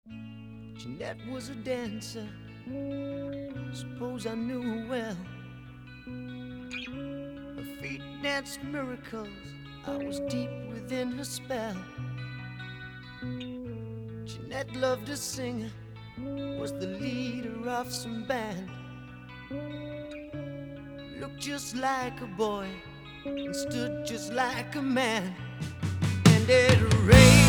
Jeanette was a dancer, suppose I knew her well. Her feet danced miracles, I was deep within her spell. Jeanette loved to sing, was the leader of some band. Looked just like a boy and stood just like a man. And it rained